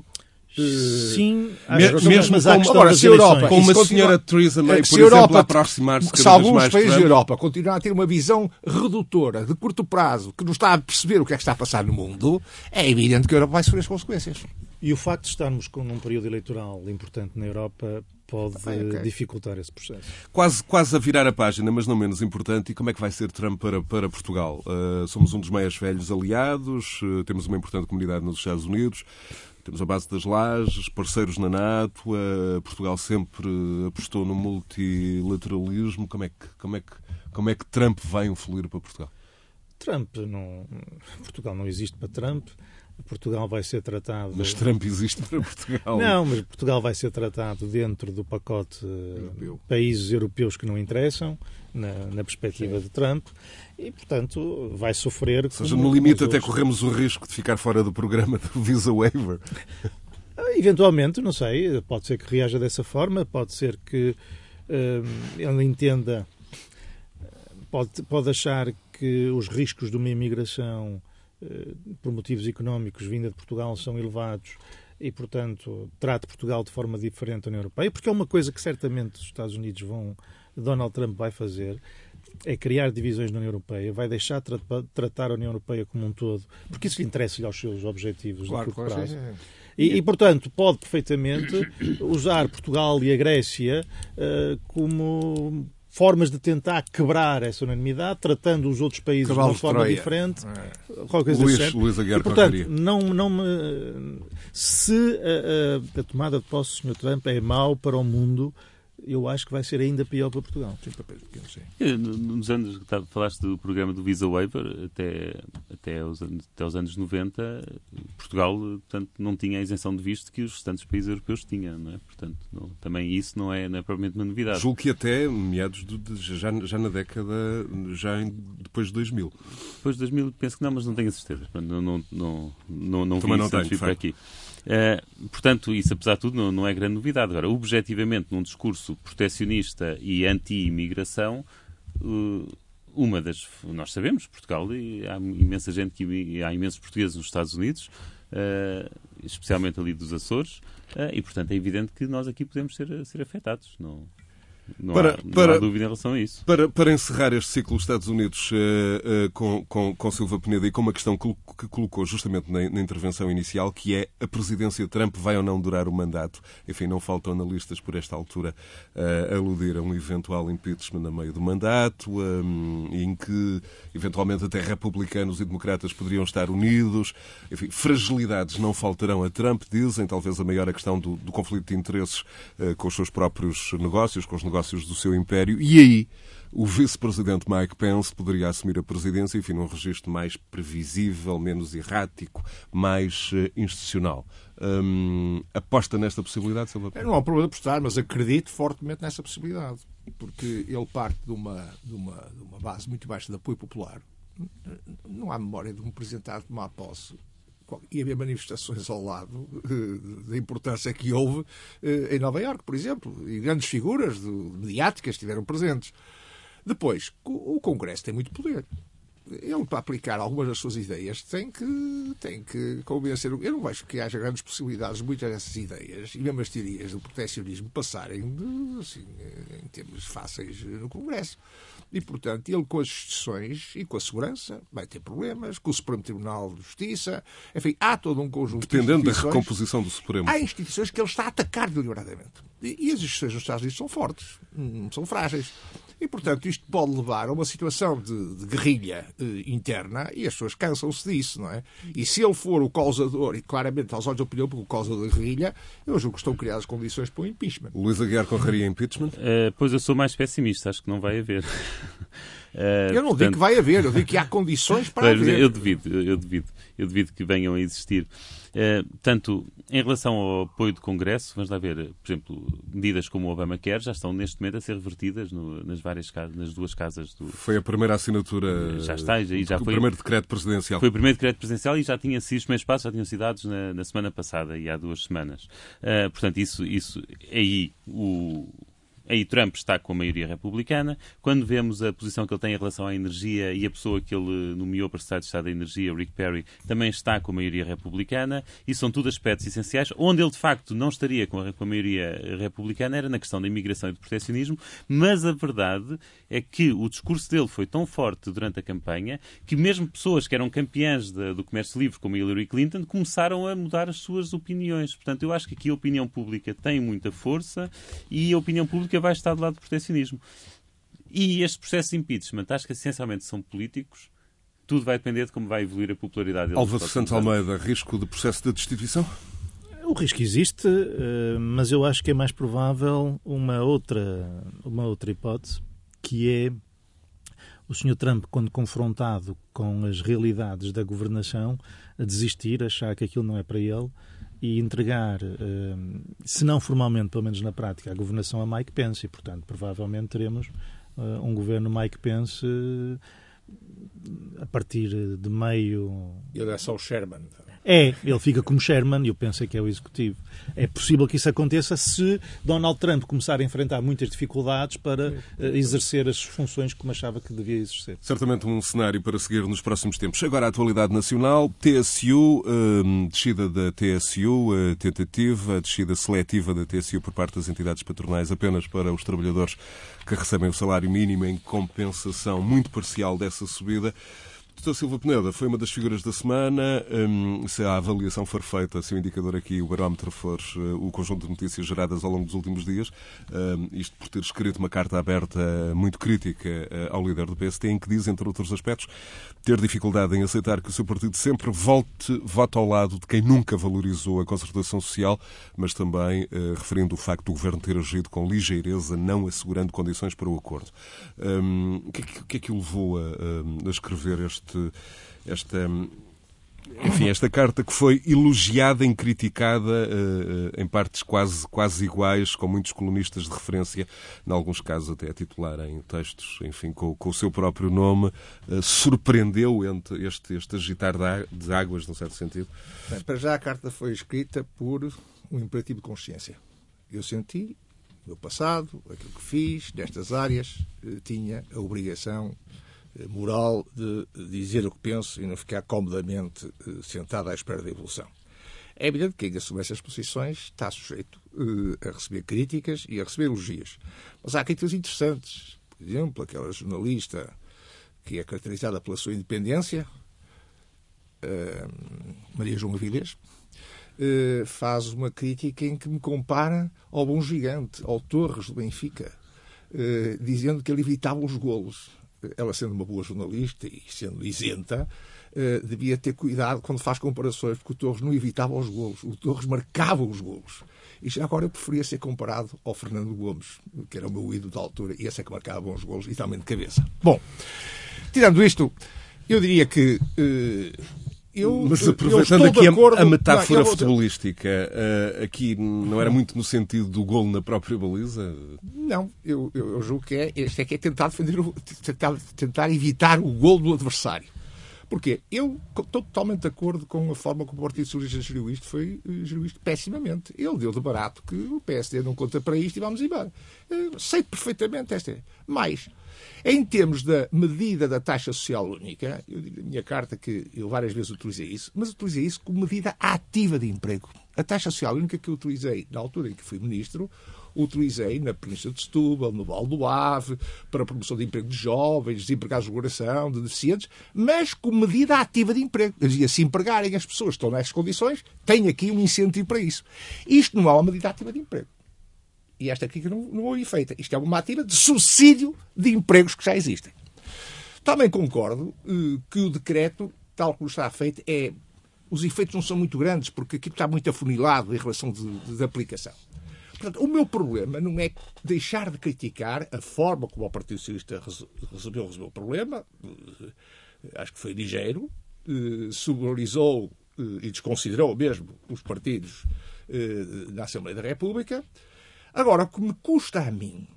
Sim, mesmo, mesmo mas há agora, se a Europa, como a senhora Theresa May, por exemplo, Europa, aproximar-se cada se alguns vez mais países Trump... da Europa continuarem a ter uma visão redutora, de curto prazo, que não está a perceber o que é que está a passar no mundo, é evidente que a Europa vai sofrer as consequências. E o facto de estarmos com um período eleitoral importante na Europa pode ah, okay. dificultar esse processo. Quase, quase a virar a página, mas não menos importante, e como é que vai ser Trump para, para Portugal? Uh, somos um dos maiores velhos aliados, uh, temos uma importante comunidade nos Estados Unidos, temos a base das lajes, parceiros na NATO, uh, Portugal sempre apostou no multilateralismo. Como é que, como é que, como é que Trump vai influir para Portugal? Trump não... Portugal não existe para Trump. Portugal vai ser tratado... Mas Trump existe para Portugal. Não, mas Portugal vai ser tratado dentro do pacote Europeu. Países europeus que não interessam, na, na perspectiva Sim. de Trump, e, portanto, vai sofrer... Ou seja, no limite até corremos o risco de ficar fora do programa do Visa Waiver. Eventualmente, não sei, pode ser que reaja dessa forma, pode ser que uh, ele entenda, pode, pode achar que os riscos de uma imigração por motivos económicos vinda de Portugal são elevados e, portanto, trate Portugal de forma diferente da União Europeia, porque é uma coisa que certamente os Estados Unidos vão, Donald Trump vai fazer, é criar divisões na União Europeia, vai deixar de tra- tratar a União Europeia como um todo, porque isso lhe interessa aos seus objetivos claro, de curto claro, prazo. é. E, e, portanto, pode perfeitamente usar Portugal e a Grécia uh, como... formas de tentar quebrar essa unanimidade, tratando os outros países Cabalo de uma forma Troia. diferente. É. Qualquer coisa Luís, certo. Luís Aguiar e, portanto, Correria. não, não me... Se a, a, a tomada de posse do senhor Trump é mau para o mundo, eu acho que vai ser ainda pior para Portugal. Sim, papéis pequenos, sim. Nos anos que falaste do programa do Visa Waiver, até, até, os, até os anos noventa, Portugal, portanto, não tinha a isenção de visto que os restantes países europeus tinham, não é? Portanto, não, também isso não é, não é propriamente uma novidade. Julgo que até meados de, de, já, já na década, já em, depois de dois mil. Depois de dois mil, penso que não, mas não tenho a certeza. Não, não, não, não, não também vi não isso tenho, para aqui. Uh, portanto, isso, apesar de tudo, não, não é grande novidade. Agora, objetivamente, num discurso protecionista e anti-imigração, uh, uma das... Nós sabemos, Portugal, e há imensa gente, que há imensos portugueses nos Estados Unidos, uh, especialmente ali dos Açores, uh, e, portanto, é evidente que nós aqui podemos ser, ser afetados. Não... Não, para, há, não para, há dúvida em relação a isso. Para, para encerrar este ciclo, os Estados Unidos uh, uh, com, com, com Silva Peneda e com uma questão que, que colocou justamente na, na intervenção inicial, que é a presidência de Trump vai ou não durar o mandato. Enfim, não faltam analistas por esta altura uh, a aludir a um eventual impeachment a meio do mandato, um, em que eventualmente até republicanos e democratas poderiam estar unidos. Enfim, fragilidades não faltarão a Trump, dizem, talvez a maior a questão do, do conflito de interesses uh, com os seus próprios negócios, com os negócios do seu império. E aí, o vice-presidente Mike Pence poderia assumir a presidência, enfim, num registro mais previsível, menos errático, mais uh, institucional. Um, aposta nesta possibilidade, Silva? Não há problema de apostar, mas acredito fortemente nessa possibilidade. Porque ele parte de uma, de uma, de uma base muito baixa de apoio popular. Não há memória de um presidente a tomar posse e haver manifestações ao lado da importância que houve em Nova Iorque, por exemplo, e grandes figuras mediáticas estiveram presentes. Depois, o Congresso tem muito poder. Ele, para aplicar algumas das suas ideias, tem que, tem que convencer. Eu não acho que haja grandes possibilidades de muitas dessas ideias, e mesmo as teorias do proteccionismo, passarem de, assim, em termos fáceis no Congresso. E, portanto, ele com as instituições e com a segurança vai ter problemas, com o Supremo Tribunal de Justiça. Enfim, há todo um conjunto Dependendo de instituições. da recomposição do Supremo. Há instituições que ele está a atacar deliberadamente. E, e as instituições dos Estados Unidos são fortes, não são frágeis. E, portanto, isto pode levar a uma situação de, de guerrilha eh, interna e as pessoas cansam-se disso, não é? E se ele for o causador, e claramente aos olhos da opinião, porque o causador da guerrilha, eu julgo que estão criadas condições para o impeachment. Luís Aguiar correria impeachment? Uh, pois eu sou mais pessimista, acho que não vai haver. Uh, eu não portanto... digo que vai haver, eu digo que há condições para haver. Eu devido, eu devido, eu devido que venham a existir. Uh, tanto em relação ao apoio do Congresso, vamos lá ver, por exemplo, medidas como o Obamacare já estão neste momento a ser revertidas no, nas várias casas, nas duas casas do... Foi a primeira assinatura... Já está, e já o foi... O primeiro decreto presidencial. Foi o primeiro decreto presidencial e já tinha sido, os primeiros passos já tinham sido dados na, na semana passada e há duas semanas. Uh, portanto, isso, isso aí o... Aí Trump está com a maioria republicana. Quando vemos a posição que ele tem em relação à energia e a pessoa que ele nomeou para o Secretário de Estado da Energia, o Rick Perry, também está com a maioria republicana. E são tudo aspectos essenciais. Onde ele, de facto, não estaria com a, com a maioria republicana era na questão da imigração e do proteccionismo. Mas a verdade é que o discurso dele foi tão forte durante a campanha que mesmo pessoas que eram campeãs de, do comércio livre, como a Hillary Clinton, começaram a mudar as suas opiniões. Portanto, eu acho que aqui a opinião pública tem muita força e a opinião pública vai estar do lado do proteccionismo. E este processo de impeachment, acho que essencialmente são políticos. Tudo vai depender de como vai evoluir a popularidade deles. Álvaro Santos Almeida, risco de processo de destituição? O risco existe, mas eu acho que é mais provável uma outra, uma outra hipótese, que é o senhor Trump, quando confrontado com as realidades da governação, a desistir, achar que aquilo não é para ele, e entregar, se não formalmente, pelo menos na prática, a governação a Mike Pence. E, portanto, provavelmente teremos um governo Mike Pence a partir de meio... Ele é só o Sherman. É, ele fica como Sherman e eu penso que é o executivo. É possível que isso aconteça se Donald Trump começar a enfrentar muitas dificuldades para uh, exercer as funções como achava que devia exercer. Certamente um cenário para seguir nos próximos tempos. Agora a atualidade nacional, T S U, uh, descida da T S U, uh, tentativa, descida seletiva da T S U por parte das entidades patronais apenas para os trabalhadores que recebem o salário mínimo em compensação muito parcial dessa subida. doutor Silva Peneda foi uma das figuras da semana. Um, se a avaliação for feita, se o indicador aqui, o barómetro, for uh, o conjunto de notícias geradas ao longo dos últimos dias, um, isto por ter escrito uma carta aberta muito crítica uh, ao líder do P S T, em que diz, entre outros aspectos, ter dificuldade em aceitar que o seu partido sempre volte, vote ao lado de quem nunca valorizou a concertação social, mas também uh, referindo o facto do governo ter agido com ligeireza, não assegurando condições para o acordo. Um, o, que é que, o que é que o levou a, a escrever este Esta, enfim, esta carta que foi elogiada e criticada uh, em partes quase, quase iguais, com muitos colunistas de referência, em alguns casos até a titularem textos, enfim, com, com o seu próprio nome, uh, surpreendeu entre este, este agitar de águas, num certo sentido? Bem, para já a carta foi escrita por um imperativo de consciência. Eu senti, no meu passado, aquilo que fiz, nestas áreas, uh, tinha a obrigação moral de dizer o que penso e não ficar comodamente sentado à espera da evolução. É evidente que quem assume essas posições está sujeito uh, a receber críticas e a receber elogios. Mas há críticas interessantes. Por exemplo, aquela jornalista que é caracterizada pela sua independência, uh, Maria João Avilés, uh, faz uma crítica em que me compara ao Bom Gigante, ao Torres do Benfica, uh, dizendo que ele evitava os golos. Ela, sendo uma boa jornalista e sendo isenta, uh, devia ter cuidado quando faz comparações, porque o Torres não evitava os golos, o Torres marcava os golos. E já agora eu preferia ser comparado ao Fernando Gomes, que era o meu ídolo da altura, e esse é que marcava bons golos e também de cabeça. Bom, tirando isto, eu diria que... Uh, Eu, Mas aproveitando eu aqui acordo, a metáfora não, eu... futebolística, uh, aqui não era muito no sentido do golo na própria baliza? Não, eu, eu, eu julgo que é, este é que é tentar, defender o, tentar, tentar evitar o golo do adversário. Porquê? Eu estou totalmente de acordo com a forma como o Partido Socialista geriu isto, foi geriu isto pessimamente. Ele deu de barato que o P S D não conta para isto e vamos embora. Eu sei perfeitamente esta é. Mas, em termos da medida da taxa social única, eu digo na minha carta que eu várias vezes utilizei isso, mas utilizei isso como medida ativa de emprego. A taxa social única que eu utilizei na altura em que fui ministro, utilizei na Península de Setúbal, no Val do Ave, para a promoção de emprego de jovens, desempregados de regulação, de deficientes, mas como medida ativa de emprego. Eu dizia, se empregarem as pessoas que estão nessas condições, tem aqui um incentivo para isso. Isto não é uma medida ativa de emprego. E esta aqui não, não foi feita. Isto é uma ativa de subsídio de empregos que já existem. Também concordo uh, que o decreto, tal como está feito, é... os efeitos não são muito grandes, porque aqui está muito afunilado em relação de, de, de aplicação. Portanto, o meu problema não é deixar de criticar a forma como o Partido Socialista resolveu, resolveu o problema. Uh, acho que foi ligeiro. Uh, subvalorizou uh, e desconsiderou mesmo os partidos uh, na Assembleia da República. Agora, o que me custa a mim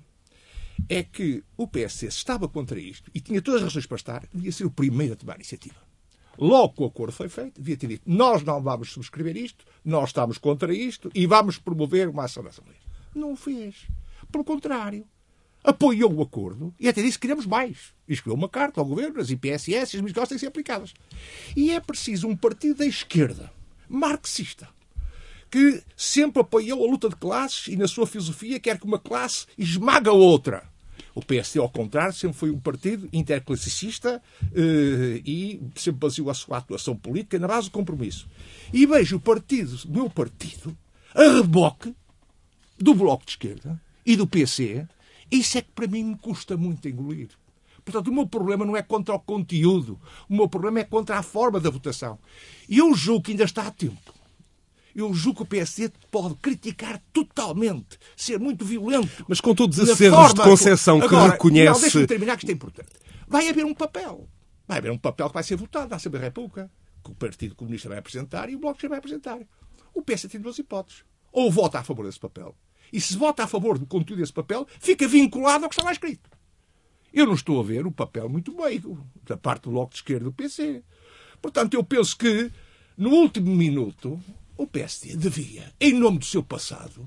é que o P S D estava contra isto e tinha todas as razões para estar, devia ser o primeiro a tomar a iniciativa. Logo que o acordo foi feito, devia ter dito, nós não vamos subscrever isto, nós estamos contra isto e vamos promover uma ação na Assembleia. Não o fez. Pelo contrário, apoiou o acordo e até disse que queremos mais. E escreveu uma carta ao governo, as I P S S, as medidas têm que ser aplicadas. E é preciso um partido da esquerda, marxista, que sempre apoiou a luta de classes e, na sua filosofia, quer que uma classe esmague a outra. O P S D, ao contrário, sempre foi um partido interclassicista eh, e sempre baseou a sua atuação política na base do compromisso. E vejo o partido, o meu partido, a reboque do Bloco de Esquerda e do P C. Isso é que para mim me custa muito engolir. Portanto, o meu problema não é contra o conteúdo. O meu problema é contra a forma da votação. E eu julgo que ainda está a tempo. Eu julgo que o P S D pode criticar totalmente, ser muito violento. Mas com todos esses erros de concepção que Agora, reconhece... Não, deixa-me terminar, que isto é importante. Vai haver um papel. Vai haver um papel que vai ser votado na Assembleia da República, que o Partido Comunista vai apresentar e o Bloco de Esquerda vai apresentar. O P S D tem duas hipóteses. Ou vota a favor desse papel. E se vota a favor do conteúdo desse papel, fica vinculado ao que está lá escrito. Eu não estou a ver o papel muito meigo da parte do Bloco de Esquerda e do P C. Portanto, eu penso que, no último minuto, o P S D devia, em nome do seu passado,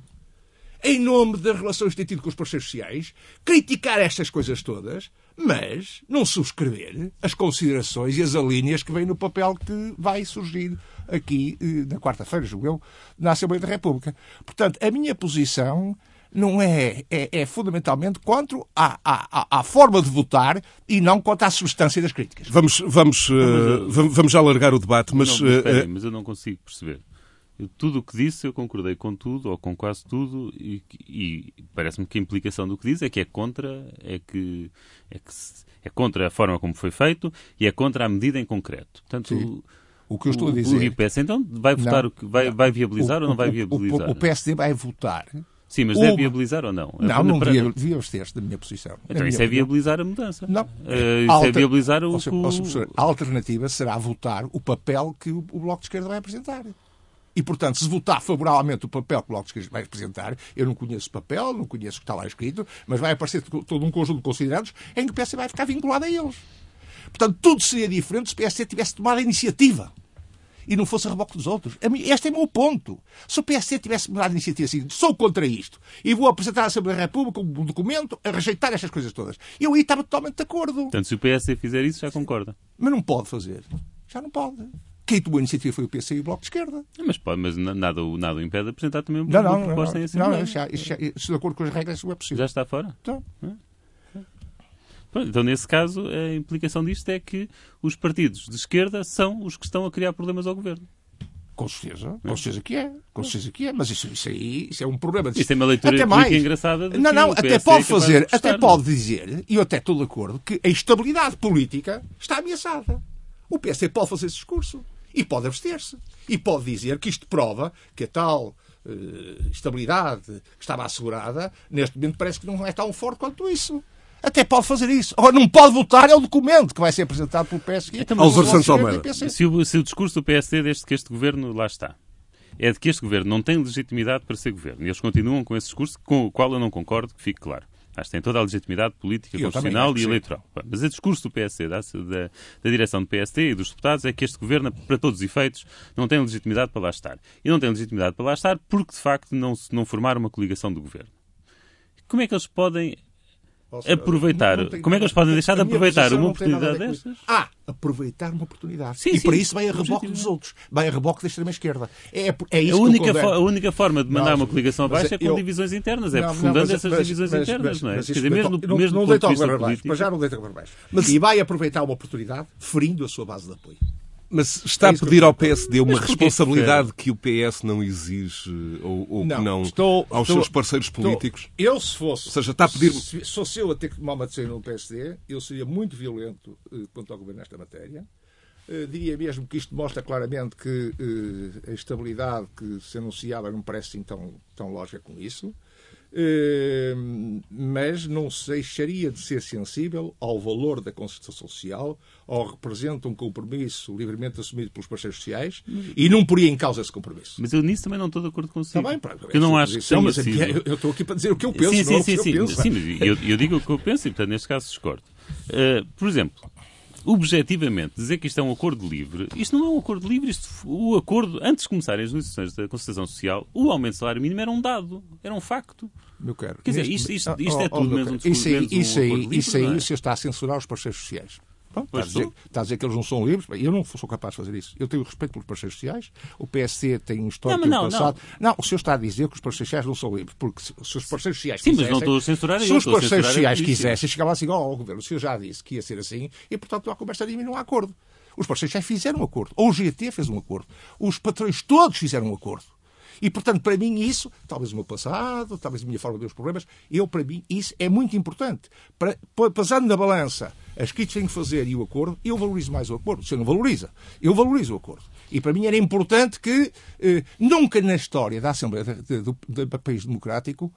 em nome das relações que tem tido com os parceiros sociais, criticar estas coisas todas, mas não subscrever as considerações e as alíneas que vêm no papel que vai surgir aqui na quarta-feira, julgo eu, na Assembleia da República. Portanto, a minha posição não é, é, é fundamentalmente contra a, a, a forma de votar e não contra a substância das críticas. Vamos, vamos, uh, vamos já alargar o debate, mas... Não, mas, espera aí, uh, mas eu não consigo perceber. Eu, tudo o que disse, eu concordei com tudo, ou com quase tudo, e, e parece-me que a implicação do que diz é que é contra, é que, é que se, é contra a forma como foi feito e é contra a medida em concreto. Portanto, o, o que eu estou a dizer... O I P S então vai votar, não, o que, vai, vai viabilizar o, ou não vai o, viabilizar? O, o P S D vai votar... Sim, mas o... deve viabilizar ou não? Não, não devia, devia abster-se da minha posição. Então isso é viabilizar a mudança. Não. Uh, isso Alter... é viabilizar o... Seja, o... A alternativa será votar o papel que o Bloco de Esquerda vai apresentar. E, portanto, se votar favoravelmente o papel que o Bloco de Esquerda vai apresentar, eu não conheço o papel, não conheço o que está lá escrito, mas vai aparecer todo um conjunto de considerados em que o P S D vai ficar vinculado a eles. Portanto, tudo seria diferente se o P S D tivesse tomado a iniciativa e não fosse a reboque dos outros. Este é o meu ponto. Se o P S D tivesse tomado a iniciativa assim, sou contra isto e vou apresentar à Assembleia da República um documento a rejeitar estas coisas todas, eu aí estava totalmente de acordo. Portanto, se o P S D fizer isso, já concorda. Mas não pode fazer. Já não pode. Quem tomou a iniciativa foi o P C e o Bloco de Esquerda. Mas, pode, mas nada, nada o impede de apresentar também não, uma não, proposta não, em Assembleia. Não, já, já, isso de acordo com as regras, não é possível. Já está fora? Então, Então, nesse caso, a implicação disto é que os partidos de esquerda são os que estão a criar problemas ao governo. com certeza, com certeza que é. Com certeza que é. Mas isso, isso aí isso é um problema. Isto é uma leitura até política mais. engraçada. De não, que não, o até P S D pode é capaz fazer, de gostar, até pode dizer, e eu até estou de acordo, que a estabilidade política está ameaçada. O P S D pode fazer esse discurso. E pode abster-se. E pode dizer que isto prova que a tal uh, estabilidade que estava assegurada, neste momento parece que não é tão forte quanto isso. Até pode fazer isso. Agora, não pode votar é o documento que vai ser apresentado pelo P S D. Então, Álvaro Santos Almeida. Se o, se o discurso do P S D, desde que este governo lá está, é de que este governo não tem legitimidade para ser governo, e eles continuam com esse discurso, com o qual eu não concordo, que fique claro. Acho que tem toda a legitimidade política, Eu constitucional e sim. eleitoral. Mas o discurso do P S D, da, da, da direção do P S D e dos deputados, é que este governo, para todos os efeitos, não tem legitimidade para lá estar. E não tem legitimidade para lá estar porque, de facto, não, não formaram uma coligação do governo. Como é que eles podem aproveitar? Não, não tem, como é que eles podem deixar de aproveitar uma oportunidade destas? destas? Ah, aproveitar uma oportunidade. Sim, e sim, para isso vai a reboque objetivo. dos outros. Vai a reboque da extrema-esquerda. É, é isso A que única, eu fo- a única forma de mandar Não, uma coligação mas abaixo é com eu- divisões internas, é Não, aprofundando não, mas- essas mas- divisões mas- internas, mas- não é? mas Quer isso dizer, mesmo, não, do- não, mesmo não do ponto deita de o vista governo abaixo. político. Mas já não deita o governo abaixo. Mas... E vai aproveitar uma oportunidade ferindo a sua base de apoio. Mas está É a isso que pedir eu- ao P S D uma Mas porquê que responsabilidade que o P S não exige ou, ou que não estou- aos estou- seus parceiros estou- políticos? Eu, se fosse. Ou seja, está a pedir- Se, se fosse eu a ter que tomar uma decisão no P S D, eu seria muito violento eh, quanto ao governo nesta matéria. Eh, diria mesmo que isto mostra claramente que eh, a estabilidade que se anunciava não parece assim tão, tão lógica com isso. Eh, mas não se deixaria de ser sensível ao valor da concertação social, ou representa um compromisso livremente assumido pelos parceiros sociais, e não poria em causa esse compromisso. Mas eu nisso também não estou de acuerdo consigo. Está bem, pá, Porque eu não é acho que posição, tenha mas sido... eu- eu estou aqui para dizer o que eu penso, sim, não sim, é o sim, que sim. eu penso. Sim, mas eu, eu digo o que eu penso e, portanto, neste caso discordo. Uh, por exemplo, objetivamente, dizer que isto é um acordo livre, isto não é um acordo livre, isto, o acordo, antes de começarem as negociações da concertação social, o aumento do salário mínimo era um dado, era um facto. Meu caro, Quer dizer, neste- isto- isto- isto é Oh, oh, tudo meu menos caro, um discurso, Isso aí, menos um isso aí, acordo livre, isso aí não é? o senhor está a censurar os parceiros sociais. Pronto, está, a Pois dizer, estou. está a dizer que eles não são livres. Bem, eu não sou capaz de fazer isso. Eu tenho respeito pelos parceiros sociais. O P S C tem um histórico Não, mas não, passado. Não. o senhor está a dizer que os parceiros sociais não são livres. Porque se, se os parceiros sociais Sim, mas quisessem... não estou a censurar, Se eu os estou a parceiros censurar a sociais polícia. quisessem, chegavam assim igual ao governo. O senhor já disse que ia ser assim e, portanto, não há conversa nenhuma e não há acordo. Os parceiros sociais fizeram um acordo. Ou o G T fez um acordo. Os patrões todos fizeram um acordo. E, portanto, para mim isso, talvez o meu passado, talvez a minha forma de ver os problemas, eu, para mim, isso é muito importante. Para, passando na balança as críticas que tenho que fazer e o acordo, eu valorizo mais o acordo. O senhor não valoriza. Eu valorizo o acordo. E para mim era importante que eh, nunca na história da Assembleia de, de, de, de país democrático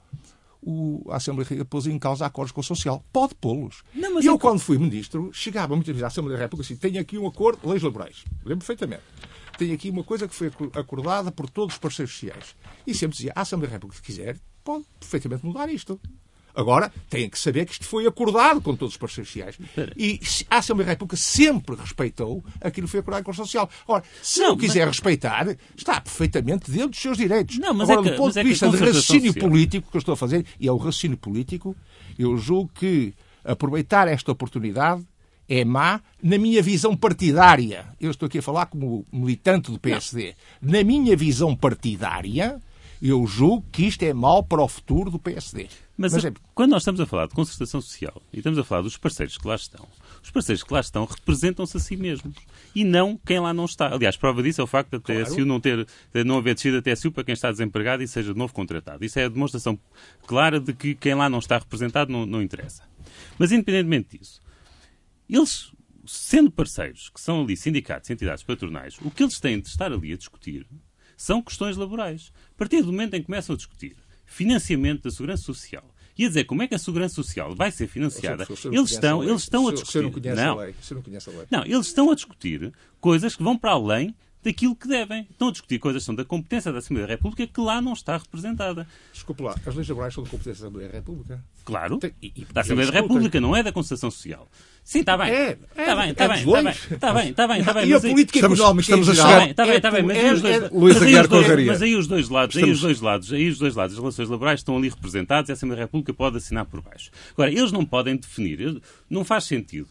o, a Assembleia pôs em causa acordos com o social. Pode pô-los. Não, mas Eu, é- quando fui ministro, chegava muitas vezes à Assembleia da República assim, tenho aqui um acordo, leis laborais. Lembro perfeitamente. Tenho aqui uma coisa que foi acordada por todos os parceiros sociais. E sempre dizia, a Assembleia da República, se quiser, pode perfeitamente mudar isto. Agora, têm que saber que isto foi acordado com todos os parceiros sociais. E a Assembleia da República sempre respeitou aquilo que foi acordado com o social. Ora, se Não, não quiser respeitar, está perfeitamente dentro dos seus direitos. Não, mas Agora, é que- do ponto mas é de que a vista de concertação raciocínio social- político que eu estou a fazer, e é o raciocínio político, eu julgo que aproveitar esta oportunidade é má na minha visão partidária. Eu estou aqui a falar como militante do P S D. Na minha visão partidária, eu julgo que isto é mau para o futuro do P S D. Mas, Mas a- é- quando nós estamos a falar de concertação social e estamos a falar dos parceiros que lá estão, os parceiros que lá estão representam-se a si mesmos e não quem lá não está. Aliás, prova disso é o facto da T S U não, ter, de não haver descida da T S U para quem está desempregado e seja de novo contratado. Isso é a demonstração clara de que quem lá não está representado não, não interessa. Mas, independentemente disso, eles, sendo parceiros, que são ali sindicatos, entidades patronais, o que eles têm de estar ali a discutir são questões laborais. A partir do momento em que começam a discutir financiamento da segurança social e a dizer como é que a segurança social vai ser financiada, O senhor- o senhor não eles conhece estão, a lei. eles estão a O senhor- o discutir. senhor não conhece Não. a lei. O senhor não conhece a lei. Não, eles estão a discutir coisas que vão para além daquilo que devem. Estão a discutir coisas que são da competência da Assembleia da República que lá não está representada. Desculpe lá, as leis laborais são de competência da Assembleia da República. Claro, Tem- e- e- da Assembleia da discutem. República, não é da Concertação Social. Sim, está bem. É, Está é, bem, é está dos bem, está bem, dois. está bem, está bem, está bem. E a mas aí- política Estamos- económica estamos em a geral chegar- Está bem, está bem, mas aí os dois, é- é- Luís mas aí Aguiar os dois- Conraria. mas aí os dois lados, aí Estamos- os dois lados, aí os dois lados, as relações laborais estão ali representados e a Assembleia da República pode assinar por baixo. Agora, eles não podem definir, eles- não faz sentido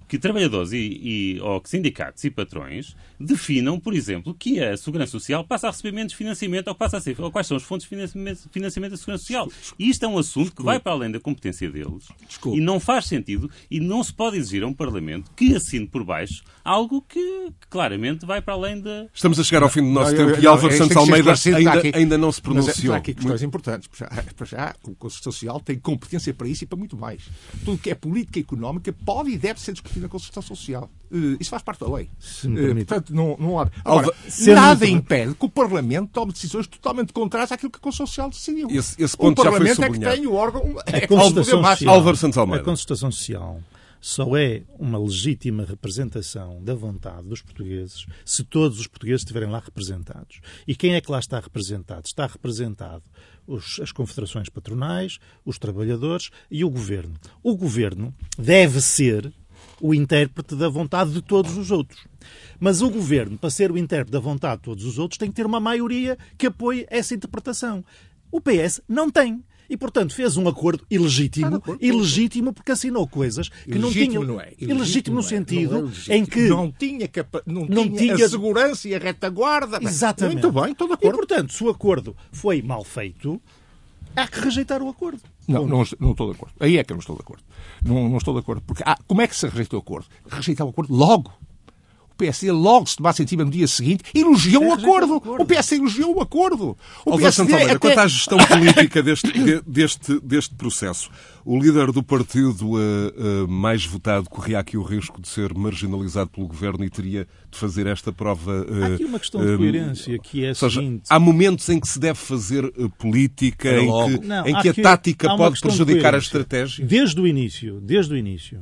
que trabalhadores e, e, ou que sindicatos e patrões definam, por exemplo, que a Segurança Social passa a receber menos financiamento ou, passa a ser, ou quais são os fontes de financiamento, financiamento da Segurança Social. E isto é um assunto que vai para além da competência deles. Desculpe. E não faz sentido e não se pode exigir a um Parlamento que assine por baixo algo que, que claramente vai para além da... Estamos a chegar ao fim do nosso não, tempo eu, eu, e Álvaro Santos Almeida ainda, aqui, ainda não se pronunciou. Mas há aqui questões importantes. Para já, o Conselho Social tem competência para isso e para muito mais. Tudo que é política económica pode e deve ser discutido na Concertação Social. Uh, isso faz parte da lei. Uh, portanto, não, não há... Agora, Alva, nada muito... impede que o Parlamento tome decisões totalmente contrárias àquilo que a Concertação Social decidiu. Esse, esse ponto o já foi Parlamento sublinhado. é que tem o órgão... É que Social, Álvaro Santos Almeida. A Concertação Social só é uma legítima representação da vontade dos portugueses se todos os portugueses estiverem lá representados. E quem é que lá está representado? Está representado os, as confederações patronais, os trabalhadores e o Governo. O Governo deve ser o intérprete da vontade de todos os outros. Mas o Governo, para ser o intérprete da vontade de todos os outros, tem que ter uma maioria que apoie essa interpretação. O P S não tem. E, portanto, fez um acordo ilegítimo, ah, ilegítimo porque assinou coisas que ilegítimo não tinham... Não é. Ilegítimo, ilegítimo no sentido não é em que... Não tinha, capa... não não tinha, tinha a segurança e a retaguarda. Exatamente. Muito bem, estou de acordo. E, portanto, se o acordo foi mal feito, há que rejeitar o acordo. Não, não, não estou de acordo. Aí é que eu não estou de acordo. Não, não estou de acordo. Porque, ah, como é que se rejeitou o acordo? Rejeitar o acordo logo. O P S D logo se tomasse em cima no dia seguinte, elogiou o acordo. o acordo. O P S D elogiou o acordo. O Álvaro Santos Almeida, até... quanto à gestão política deste, deste, deste processo, o líder do partido uh, uh, mais votado corria aqui o risco de ser marginalizado pelo governo e teria de fazer esta prova... Uh, há aqui uma questão de coerência uh, que é a seja, seguinte... Há momentos em que se deve fazer uh, política, é em que, Não, em que a que, tática pode prejudicar a estratégia. Desde o início, desde o início,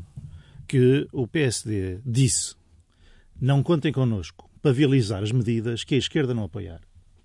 que o P S D disse: não contem connosco para viabilizar as medidas que a esquerda não apoiar.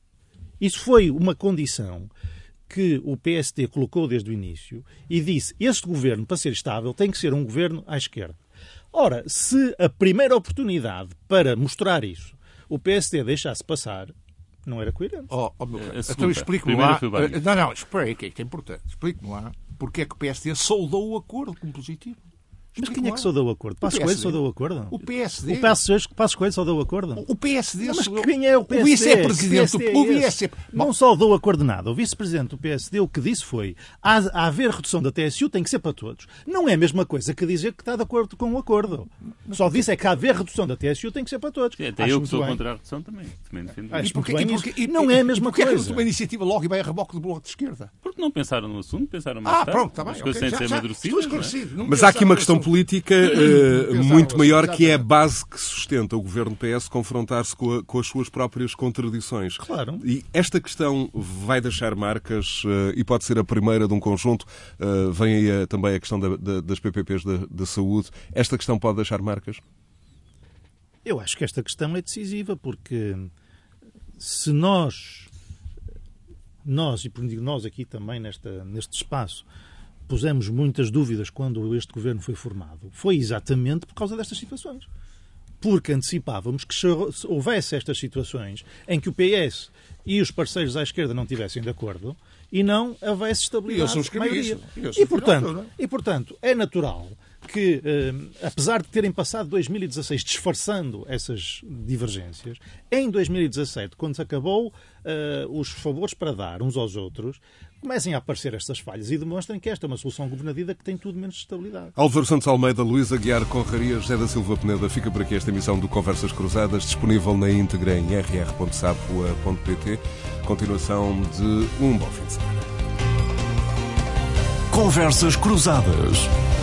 Isso foi uma condição que o P S D colocou desde o início e disse: este governo, para ser estável, tem que ser um governo à esquerda. Ora, se a primeira oportunidade para mostrar isso o P S D deixasse passar, não era coerente. Oh, oh, meu Deus. Então explique-me lá... Não, não, espera aí, que isto é importante. Explique-me lá porque é que o P S D soldou o acordo como positivo. Mas quem é que só deu o acordo? Passos Coelho só deu o acordo? O P S D. O Passos Coelho só deu o acordo? O P S D... Não, mas quem é o P S D? O vice-presidente... O vice... Não só deu acordo de nada. O vice-presidente do P S D o que disse foi: há a haver redução da T S U, tem que ser para todos. Não é a mesma coisa que dizer que está de acordo com o acordo. Só disse é que há haver redução da T S U, tem que ser para todos. Sim, até Acho eu que sou bem. contra a redução também. Também defendo. Acho e porque, muito bem e porque, isso. e, não é a mesma e porque coisa. Porque é uma iniciativa logo e vai a reboque do Bloco de Esquerda? Porque não pensaram no assunto, pensaram mais ah, tarde. pronto, está bem. As Okay. coisas Já, sem ser já, amadurecidas. Estou Mas há aqui uma questão política uh, muito maior, que é a base que sustenta o governo P S confrontar-se com, a, com as suas próprias contradições. Claro. E esta questão vai deixar marcas uh, e pode ser a primeira de um conjunto. Uh, vem aí a, também a questão da, da, das P P Ps da, da saúde. Esta questão pode deixar marcas? Eu acho que esta questão é decisiva, porque se nós, nós, e por digo nós aqui também nesta, neste espaço, pusemos muitas dúvidas quando este governo foi formado, foi exatamente por causa destas situações. Porque antecipávamos que se houvesse estas situações em que o P S e os parceiros à esquerda não estivessem de acordo e não houvesse estabilidade. Eu maioria. Eu e, portanto, e, portanto, é natural que, eh, apesar de terem passado dois mil e dezasseis disfarçando essas divergências, em dois mil e dezassete, quando se acabou eh, os favores para dar uns aos outros, comecem a aparecer estas falhas e demonstrem que esta é uma solução governadida que tem tudo menos estabilidade. Álvaro Santos Almeida, Luís Aguiar Conraria, José da Silva Peneda. Fica por aqui esta emissão do Conversas Cruzadas, disponível na íntegra em r r ponto sapua ponto p t. Continuação de um bom fim de semana. Conversas Cruzadas.